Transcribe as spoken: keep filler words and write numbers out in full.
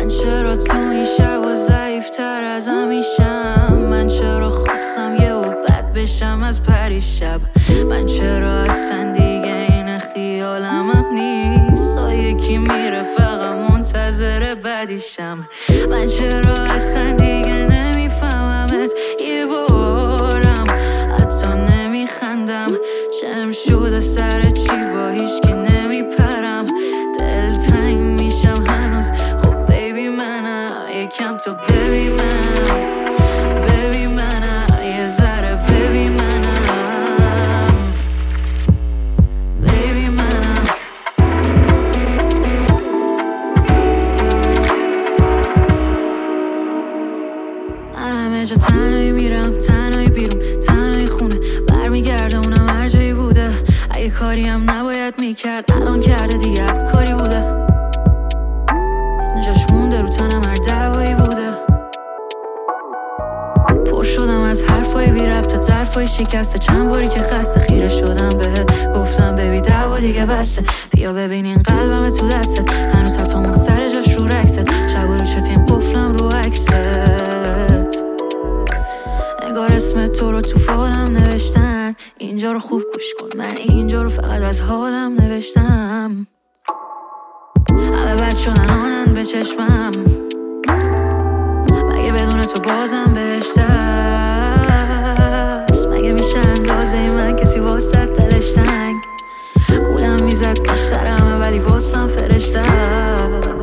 من چرا تو این شب و ضعیفتر از همیشم؟ من چرا خواستم یه و بد بشم از پریشب؟ من چرا اصلا دیگه این خیالم هم نیست تا یکی میره فقط منتظر بدیشم؟ من چرا اصلا دیگه نمیفهممت یه بارم حتی نمیخندم؟ چم شده سر چی با هیچ که نمیپرم؟ دلتنگ میشم هنوز خب بیبی منم یکم تو ببین منم ببین منم یه ذره ببین منم ببین منم من همه جا تنهایی میرم تنهایی بیرون تنهایی خونه برمیگرده اونم هر جایی بوده اگه کاری هم نباید میکرد الان کرده دیگه هر کاری بوده جاش مونده رو تنم هر دعوایی بوده پر شدم از حرفای بی ربط ظرفای شکسته چند باری که خسته خیره شدم بهت گفتم ببی دعوا دیگه بسته بیا ببین این قلبم تو دستت هنوز حتی اون سر جاش رو رکست شب و رو چتیم قفلم رو عکست نگار اسم تو رو تو فالم نوشتن اینجا رو خوب گوش کن من اینجا رو فقط از حالم نوشتم همه بد شدن آنن به چشمم مگه بدون تو بازم بهشت است مگه میشه اندازه من کسی واسه دلش تنگ گولم میزد بیشتر همه ولی واسم فرشته